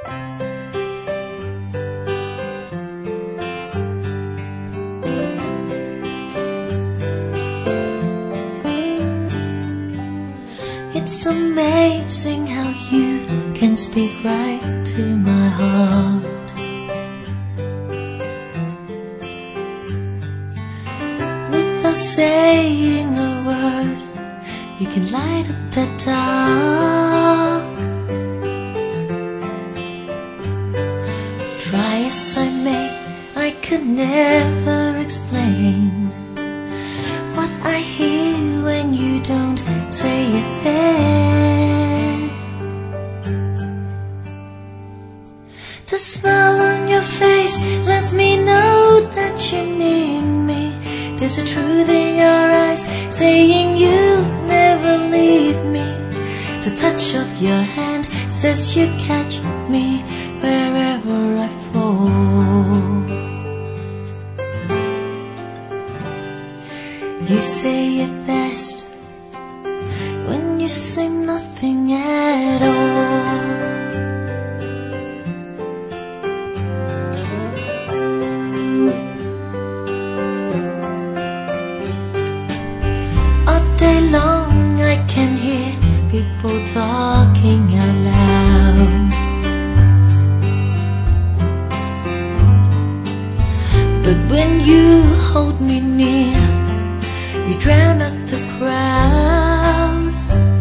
It's amazing how you can speak right to my heart. Without saying a word, you can light up the dark. Try as I may, I could never explain what I hear when you don't say a thing. The smile on your face lets me know that you need me. There's a truth in your eyes saying you'll never leave me. The touch of your hand says you catch me wherever I fall. You say it best when you say nothing at all. All day long I can hear people talking out loud, but when you hold me near, you drown out the crowd.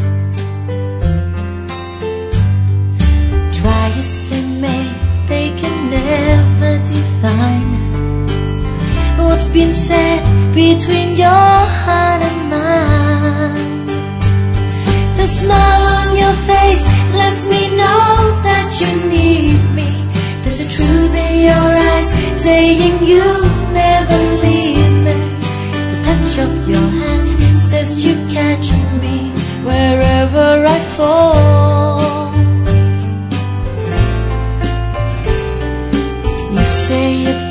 Try as they may, they can never define what's been said between your heart and mine. The smile on your face lets me know that you need me. There's a truth in your eyes saying you'll never leave me. Of your hand says you catch me wherever I fall. You say it